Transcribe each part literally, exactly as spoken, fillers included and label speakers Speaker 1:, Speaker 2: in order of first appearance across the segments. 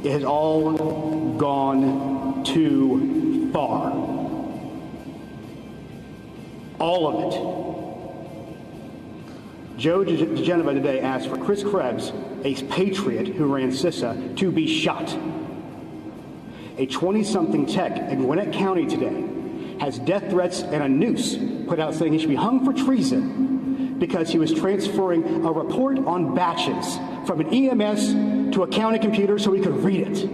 Speaker 1: It has all gone too far. All of it. Joe DeGenova today asked for Chris Krebs, a patriot who ran CISA, to be shot. A twenty-something tech in Gwinnett County today has death threats and a noose put out saying he should be hung for treason because he was transferring a report on batches from an E M S to a county computer so he could read it.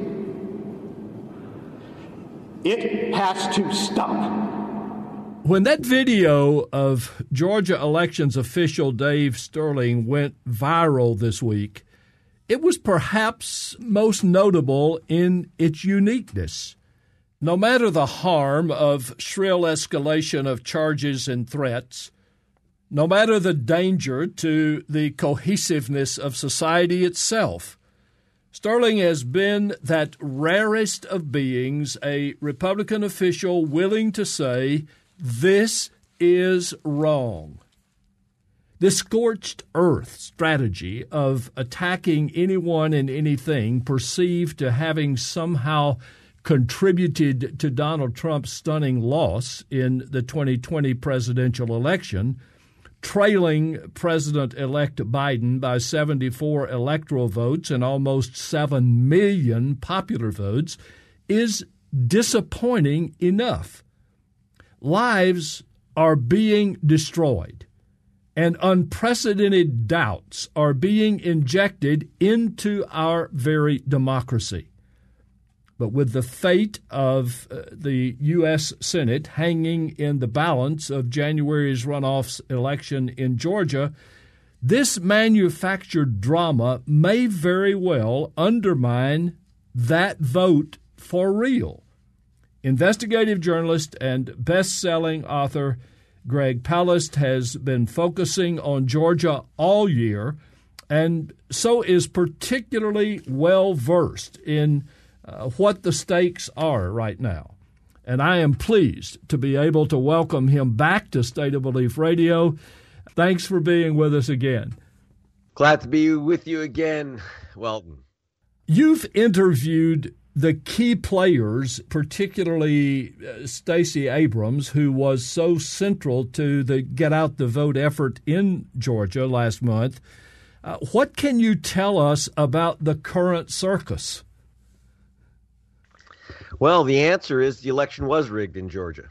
Speaker 1: It has to stop.
Speaker 2: When that video of Georgia elections official Dave Sterling went viral this week, it was perhaps most notable in its uniqueness. No matter the harm of shrill escalation of charges and threats, no matter the danger to the cohesiveness of society itself, Sterling has been that rarest of beings, a Republican official willing to say, this is wrong. The scorched earth strategy of attacking anyone and anything perceived to having somehow contributed to Donald Trump's stunning loss in the twenty twenty presidential election, trailing President-elect Biden by seventy-four electoral votes and almost seven million popular votes, is disappointing enough. Lives are being destroyed, and unprecedented doubts are being injected into our very democracy. But with the fate of uh, the U S Senate hanging in the balance of January's runoff election in Georgia, this manufactured drama may very well undermine that vote for real. Investigative journalist and best-selling author Greg Palast has been focusing on Georgia all year, and so is particularly well-versed in uh, what the stakes are right now. And I am pleased to be able to welcome him back to State of Belief Radio. Thanks for being with us again.
Speaker 3: Glad to be with you again, Welton.
Speaker 2: You've interviewed the key players, particularly uh, Stacey Abrams, who was so central to the Get Out the Vote effort in Georgia last month. Uh, what can you tell us about the current circus?
Speaker 3: Well, the answer is the election was rigged in Georgia.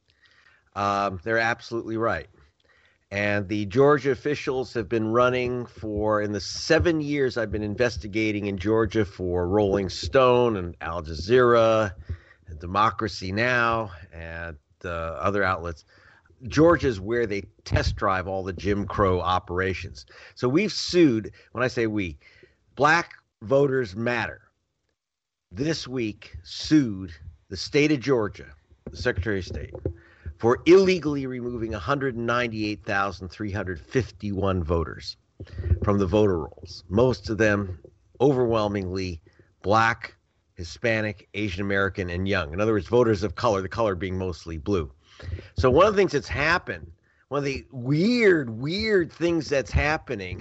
Speaker 3: Um, they're absolutely right. And the Georgia officials have been running for, in the seven years I've been investigating in Georgia for Rolling Stone and Al Jazeera and Democracy Now! And uh, other outlets, Georgia is where they test drive all the Jim Crow operations. So we've sued, when I say we, Black Voters Matter, this week sued the state of Georgia, the Secretary of State, for illegally removing one hundred ninety-eight thousand three hundred fifty-one voters from the voter rolls, most of them overwhelmingly Black, Hispanic, Asian American, and young. In other words, voters of color, the color being mostly blue. So one of the things that's happened, one of the weird, weird things that's happening,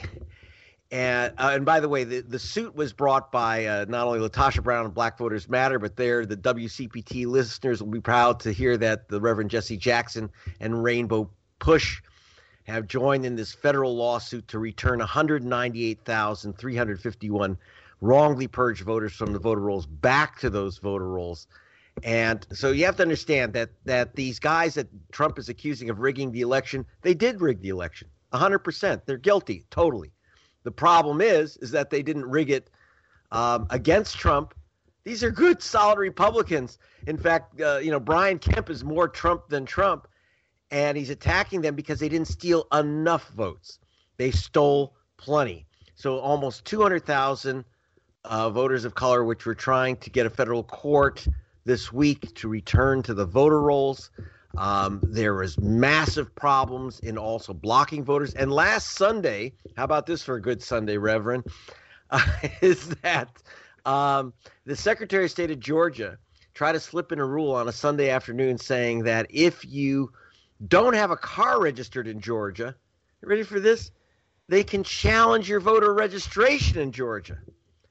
Speaker 3: and uh, and by the way, the, the suit was brought by uh, not only Latasha Brown and Black Voters Matter, but there the W C P T listeners will be proud to hear that the Reverend Jesse Jackson and Rainbow Push have joined in this federal lawsuit to return one hundred ninety-eight thousand three hundred fifty-one wrongly purged voters from the voter rolls back to those voter rolls. And so you have to understand that that these guys that Trump is accusing of rigging the election, they did rig the election, one hundred percent. They're guilty, totally. The problem is, is that they didn't rig it um, against Trump. These are good, solid Republicans. In fact, uh, you know, Brian Kemp is more Trump than Trump, and he's attacking them because they didn't steal enough votes. They stole plenty. So almost two hundred thousand uh, voters of color, which we're trying to get a federal court this week to return to the voter rolls. Um, there was massive problems in also blocking voters. And last Sunday, how about this for a good Sunday, Reverend, uh, is that um, the Secretary of State of Georgia tried to slip in a rule on a Sunday afternoon saying that if you don't have a car registered in Georgia, you ready for this? They can challenge your voter registration in Georgia.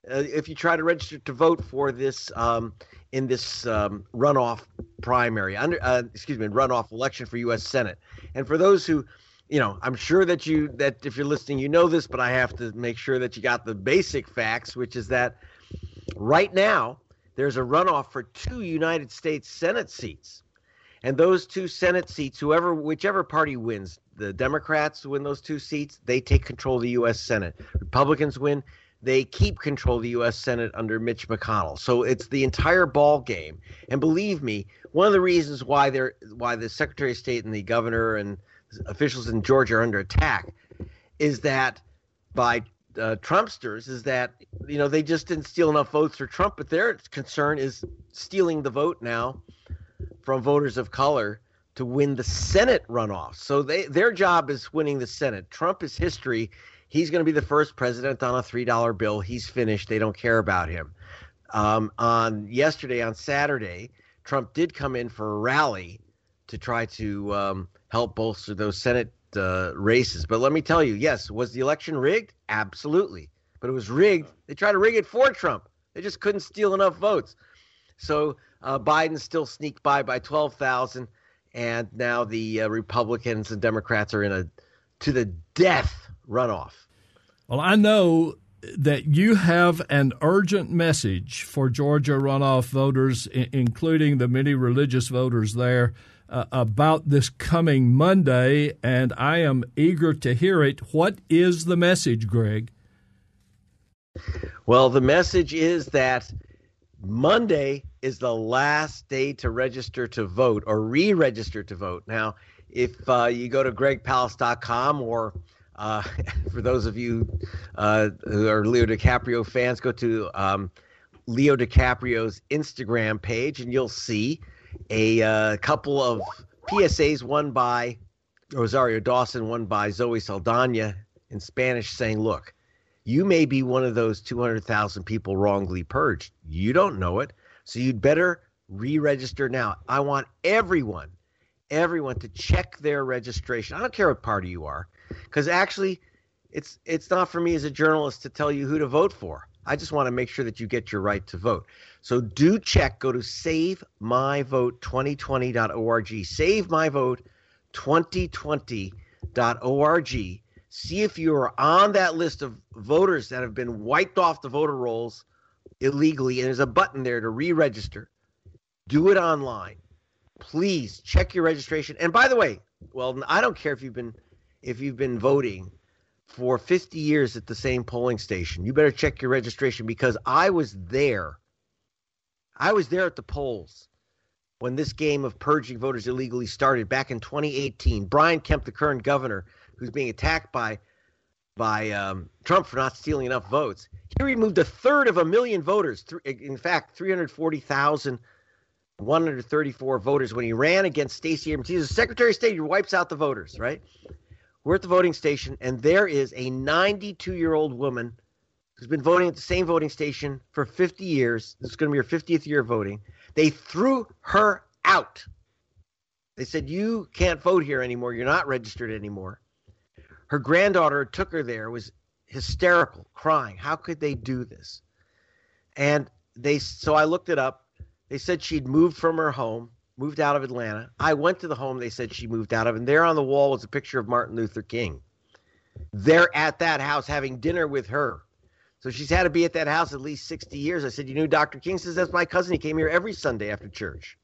Speaker 3: uh, if you try to register to vote for this um, in this um, runoff primary, under uh, excuse me, runoff election for U S Senate. And for those who, you know, I'm sure that you that if you're listening, you know this, but I have to make sure that you got the basic facts, which is that right now there's a runoff for two United States Senate seats. And those two Senate seats, whoever, whichever party wins, the Democrats win those two seats, they take control of the U S Senate. Republicans win, they keep control of the U S Senate under Mitch McConnell. So it's the entire ball game. And believe me, one of the reasons why they're why the Secretary of State and the governor and officials in Georgia are under attack is that by uh, Trumpsters is that, you know, they just didn't steal enough votes for Trump, but their concern is stealing the vote now from voters of color to win the Senate runoff. So they their job is winning the Senate. Trump is history. He's going to be the first president on a three dollar bill. He's finished. They don't care about him. Um, on yesterday, on Saturday, Trump did come in for a rally to try to um, help bolster those Senate uh, races. But let me tell you, yes, was the election rigged? Absolutely. But it was rigged. They tried to rig it for Trump. They just couldn't steal enough votes. So uh, Biden still sneaked by by twelve thousand, and now the uh, Republicans and Democrats are in a to the death runoff.
Speaker 2: Well, I know that you have an urgent message for Georgia runoff voters, I- including the many religious voters there, uh, about this coming Monday, and I am eager to hear it. What is the message, Greg?
Speaker 3: Well, the message is that Monday is the last day to register to vote or re-register to vote. Now, if uh, you go to greg palast dot com or uh, for those of you uh, who are Leo DiCaprio fans, go to um, Leo DiCaprio's Instagram page and you'll see a uh, couple of P S As, one by Rosario Dawson, one by Zoe Saldana in Spanish saying, look, you may be one of those two hundred thousand people wrongly purged. You don't know it. So you'd better re-register now. I want everyone, everyone to check their registration. I don't care what party you are, because actually it's it's not for me as a journalist to tell you who to vote for. I just want to make sure that you get your right to vote. So do check. Go to save my vote twenty twenty dot org. save my vote twenty twenty dot org. See if you are on that list of voters that have been wiped off the voter rolls illegally, and there's a button there to re-register. Do it online. Please check your registration. And by the way, well, I don't care if you've been if you've been voting for fifty years at the same polling station. You better check your registration, because I was there. I was there at the polls when this game of purging voters illegally started back in twenty eighteen. Brian Kemp, the current governor, who's being attacked by by um, Trump for not stealing enough votes, he removed a third of a million voters. In fact, three hundred forty thousand one hundred thirty-four voters when he ran against Stacey Abrams. He's the Secretary of State who wipes out the voters, right? We're at the voting station, and there is a ninety-two-year-old woman who's been voting at the same voting station for fifty years. This is going to be her fiftieth year of voting. They threw her out. They said, you can't vote here anymore. You're not registered anymore. Her granddaughter took her there, was hysterical, crying. How could they do this? And they, so I looked it up. They said she'd moved from her home, moved out of Atlanta. I went to the home they said she moved out of, and there on the wall was a picture of Martin Luther King. They're at that house having dinner with her. So she's had to be at that house at least sixty years. I said, you knew Doctor King? Says, that's my cousin. He came here every Sunday after church.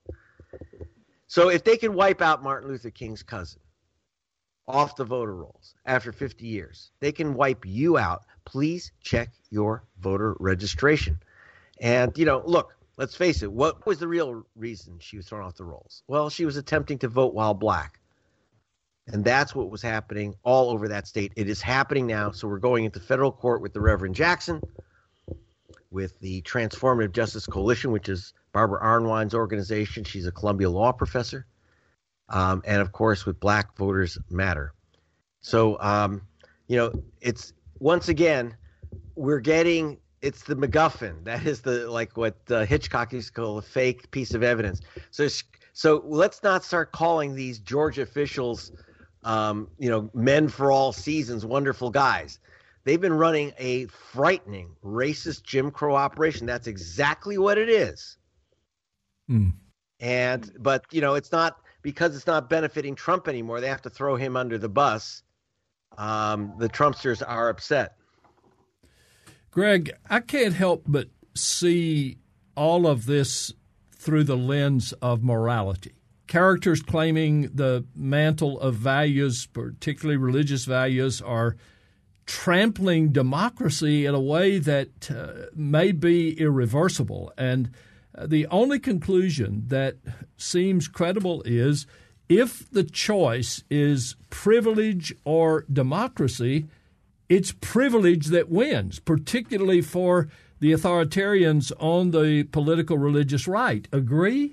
Speaker 3: So if they can wipe out Martin Luther King's cousin off the voter rolls after fifty years, they can wipe you out. Please check your voter registration. And, you know, look, let's face it. What was the real reason she was thrown off the rolls? Well, she was attempting to vote while black. And that's what was happening all over that state. It is happening now. So we're going into federal court with the Reverend Jackson, with the Transformative Justice Coalition, which is Barbara Arnwine's organization. She's a Columbia law professor. Um, and, of course, with Black Voters Matter. So, um, you know, it's once again, we're getting it's the MacGuffin. That is the like what uh, Hitchcock used to call a fake piece of evidence. So, so let's not start calling these Georgia officials, um, you know, men for all seasons, wonderful guys. They've been running a frightening racist Jim Crow operation. That's exactly what it is.
Speaker 2: Mm.
Speaker 3: And but, you know, it's not because it's not benefiting Trump anymore. They have to throw him under the bus. Um, the Trumpsters are upset.
Speaker 2: Greg, I can't help but see all of this through the lens of morality. Characters claiming the mantle of values, particularly religious values, are trampling democracy in a way that uh, may be irreversible. And uh, the only conclusion that seems credible is if the choice is privilege or democracy, it's privilege that wins, particularly for the authoritarians on the political religious right. Agree?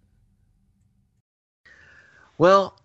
Speaker 3: Well,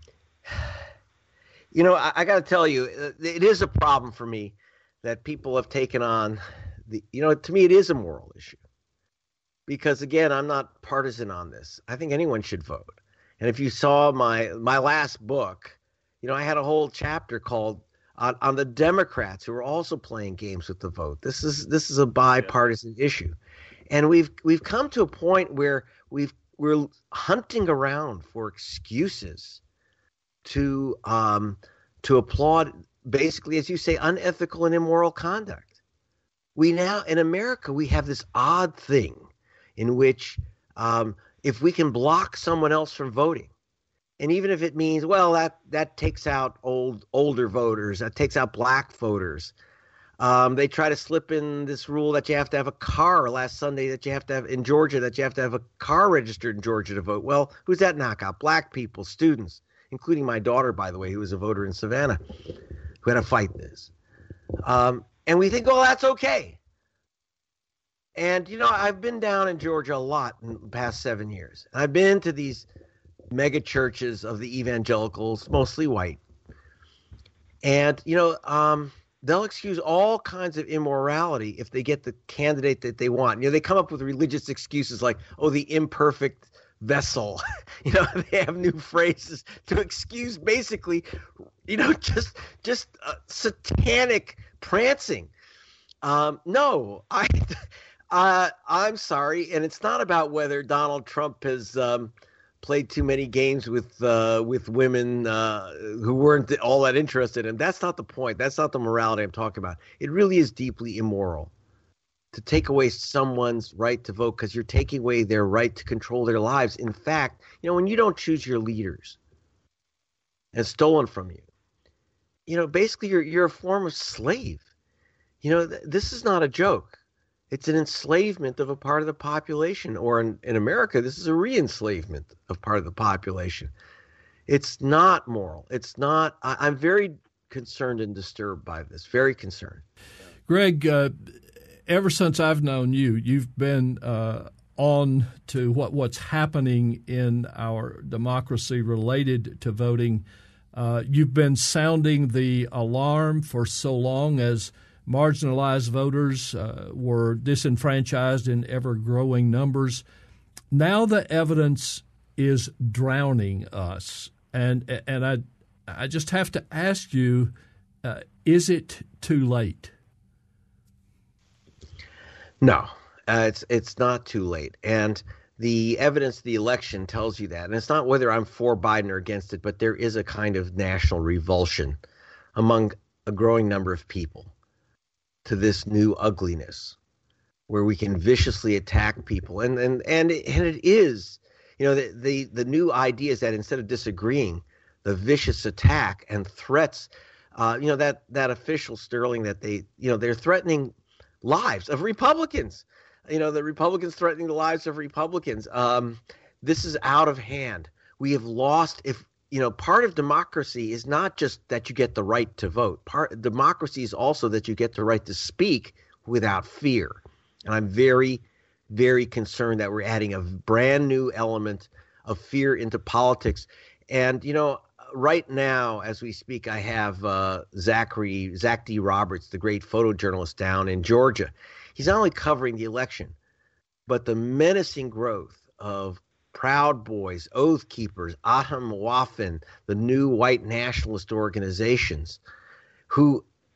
Speaker 3: you know, I, I got to tell you, it is a problem for me that people have taken on the, you know, to me, it is a moral issue because, again, I'm not partisan on this. I think anyone should vote. And if you saw my my last book, you know, I had a whole chapter called on, on the Democrats who are also playing games with the vote. This is this is a bipartisan yeah. issue. And we've we've come to a point where we've we're hunting around for excuses to um, to applaud, basically, as you say, unethical and immoral conduct. We now, in America, we have this odd thing in which um, if we can block someone else from voting, and even if it means, well, that that takes out old older voters, that takes out black voters. Um, they try to slip in this rule that you have to have a car last Sunday, that you have to have in Georgia, that you have to have a car registered in Georgia to vote. Well, who's that knock out? Black people, students, including my daughter, by the way, who was a voter in Savannah, who had to fight this. Um, and we think, oh, that's okay. And, you know, I've been down in Georgia a lot in the past seven years. And I've been to these mega churches of the evangelicals, mostly white. And, you know, um, they'll excuse all kinds of immorality if they get the candidate that they want. You know, they come up with religious excuses like, oh, the imperfect vessel. You know, they have new phrases to excuse basically, you know, just just uh, satanic prancing. Um, no, I, uh, I'm sorry, and it's not about whether Donald Trump has um, played too many games with uh, with women uh, who weren't all that interested in him. That's not the point. That's not the morality I'm talking about. It really is deeply immoral to take away someone's right to vote because you're taking away their right to control their lives. In fact, you know, when you don't choose your leaders and stolen from you, you know, basically you're you're a form of slave. You know, th- this is not a joke. It's an enslavement of a part of the population, or in, in America, this is a re-enslavement of part of the population. It's not moral. It's not. I, I'm very concerned and disturbed by this. Very concerned.
Speaker 2: Greg, uh, ever since I've known you, you've been uh, on to what what's happening in our democracy related to voting. Uh, you've been sounding the alarm for so long as marginalized voters uh, were disenfranchised in ever-growing numbers. Now the evidence is drowning us, and and I I just have to ask you, uh, is it too late?
Speaker 3: No, uh, it's it's not too late, and the evidence of the election tells you that. And it's not whether I'm for Biden or against it, but there is a kind of national revulsion among a growing number of people to this new ugliness where we can viciously attack people. And and and it, and it is, you know, the, the, the new idea is that instead of disagreeing, the vicious attack and threats, uh, you know, that, that official Sterling that they, you know, they're threatening lives of Republicans, you know, the Republicans threatening the lives of Republicans. Um, this is out of hand. We have lost, if, you know, part of democracy is not just that you get the right to vote. Part democracy is also that you get the right to speak without fear. And I'm very, very concerned that we're adding a brand new element of fear into politics. And, you know, right now, as we speak, I have uh, Zachary, Zach D. Roberts, the great photojournalist down in Georgia. He's not only covering the election, but the menacing growth of Proud Boys, Oath Keepers, Atom Muafin, the new white nationalist organizations who,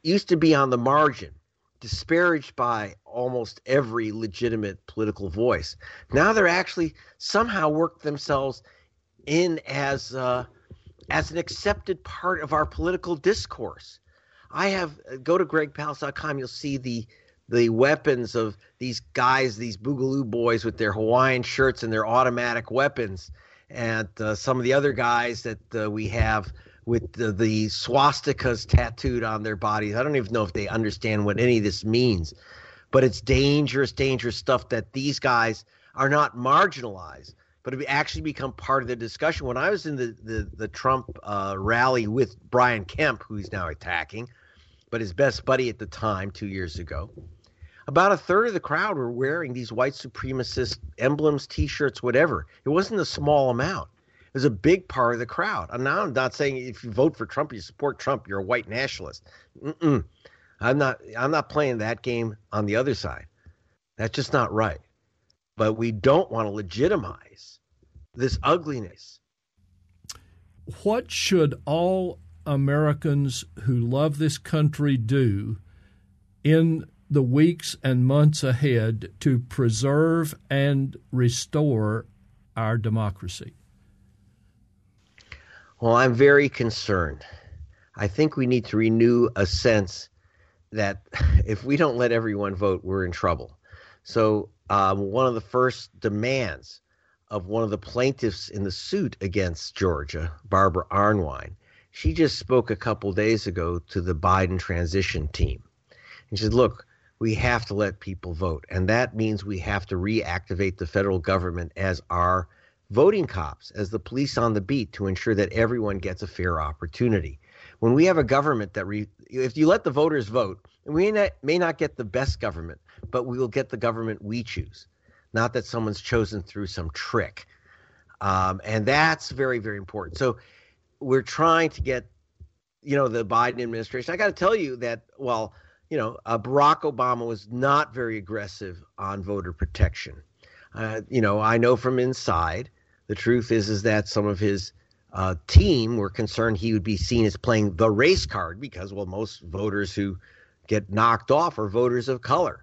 Speaker 3: used to be on the margin, disparaged by almost every legitimate political voice. Now they're actually somehow worked themselves in as uh, as an accepted part of our political discourse. I have go to greg palast dot com. You'll see the the weapons of these guys, these Boogaloo boys with their Hawaiian shirts and their automatic weapons, and uh, some of the other guys that uh, we have with the, the swastikas tattooed on their bodies. I don't even know if they understand what any of this means, but it's dangerous, dangerous stuff that these guys are not marginalized, but have actually become part of the discussion. When I was in the, the, the Trump uh, rally with Brian Kemp, who he's now attacking, but his best buddy at the time, two years ago, about a third of the crowd were wearing these white supremacist emblems, T-shirts, whatever. It wasn't a small amount. It was a big part of the crowd. And now I'm not saying if you vote for Trump, you support Trump, you're a white nationalist. Mm-mm. I'm not. I'm not playing that game on the other side. That's just not right. But we don't want to legitimize this ugliness.
Speaker 2: What should all Americans who love this country do in the weeks and months ahead to preserve and restore our democracy?
Speaker 3: Well, I'm very concerned. I think we need to renew a sense that if we don't let everyone vote, we're in trouble. So um, one of the first demands of one of the plaintiffs in the suit against Georgia, Barbara Arnwine, she just spoke a couple days ago to the Biden transition team. And she said, look, we have to let people vote. And that means we have to reactivate the federal government as our voting cops, as the police on the beat, to ensure that everyone gets a fair opportunity. When we have a government that, re, if you let the voters vote, we may not, may not get the best government, but we will get the government we choose, not that someone's chosen through some trick. Um, and that's very, very important. So we're trying to get, you know, the Biden administration. I got to tell you that, well, you know, uh, Barack Obama was not very aggressive on voter protection. Uh, you know, I know from inside, the truth is, is that some of his uh, team were concerned he would be seen as playing the race card because, well, most voters who get knocked off are voters of color.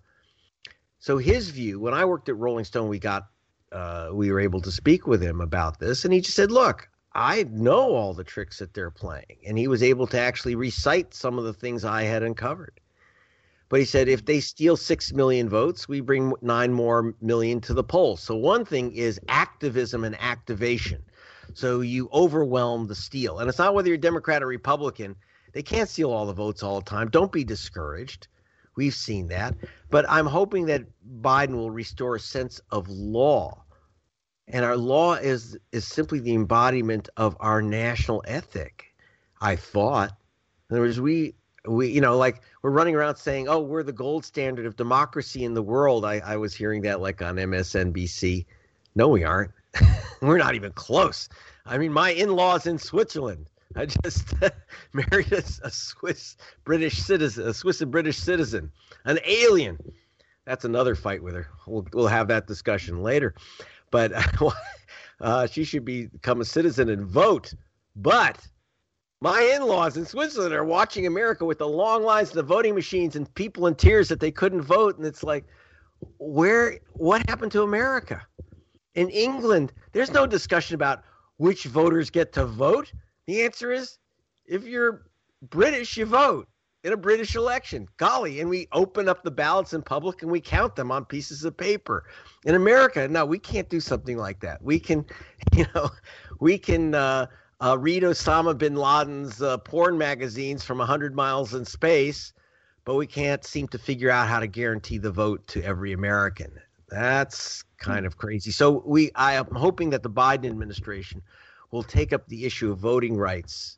Speaker 3: So his view, when I worked at Rolling Stone, we got, uh, we were able to speak with him about this, and he just said, look, I know all the tricks that they're playing. And he was able to actually recite some of the things I had uncovered. But he said, if they steal six million votes, we bring nine more million to the polls. So one thing is activism and activation. So you overwhelm the steal. And it's not whether you're Democrat or Republican. They can't steal all the votes all the time. Don't be discouraged. We've seen that. But I'm hoping that Biden will restore a sense of law. And our law is, is simply the embodiment of our national ethic, I thought. In other words, we... We, you know, like we're running around saying, oh, we're the gold standard of democracy in the world. I, I was hearing that like on M S N B C. No, we aren't. We're not even close. I mean, my in-laws in Switzerland. I just married a, a Swiss British citizen, a Swiss and British citizen, an alien. That's another fight with her. We'll, we'll have that discussion later. But uh, she should be, become a citizen and vote. But my in-laws in Switzerland are watching America with the long lines of the voting machines and people in tears that they couldn't vote. And it's like, where, what happened to America? In England, there's no discussion about which voters get to vote. The answer is, if you're British, you vote in a British election. Golly, and we open up the ballots in public and we count them on pieces of paper. In America, no, we can't do something like that. We can, you know, we can, uh, Uh, read Osama bin Laden's uh, porn magazines from one hundred miles in space, but we can't seem to figure out how to guarantee the vote to every American. That's kind of crazy. So we, I am hoping that the Biden administration will take up the issue of voting rights.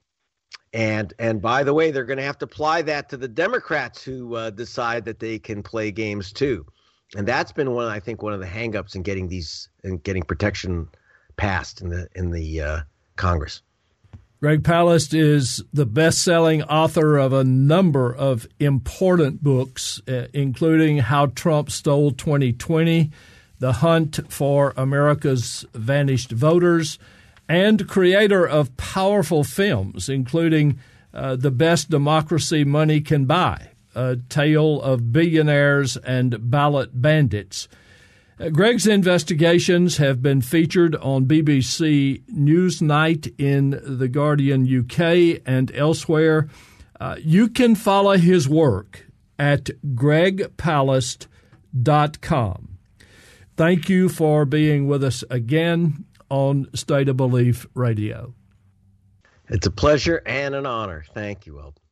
Speaker 3: And and by the way, they're going to have to apply that to the Democrats who uh, decide that they can play games too. And that's been one, I think, one of the hangups in getting these in getting protection passed in the in the uh, Congress.
Speaker 2: Greg Palast is the best-selling author of a number of important books, uh, including How Trump Stole twenty twenty, The Hunt for America's Vanished Voters, and creator of powerful films, including uh, the best democracy money can buy, A Tale of Billionaires and Ballot Bandits. Uh, Greg's investigations have been featured on B B C Newsnight, in The Guardian U K, and elsewhere. Uh, you can follow his work at greg palast dot com. Thank you for being with us again on State of Belief Radio.
Speaker 3: It's a pleasure and an honor. Thank you, Eldon.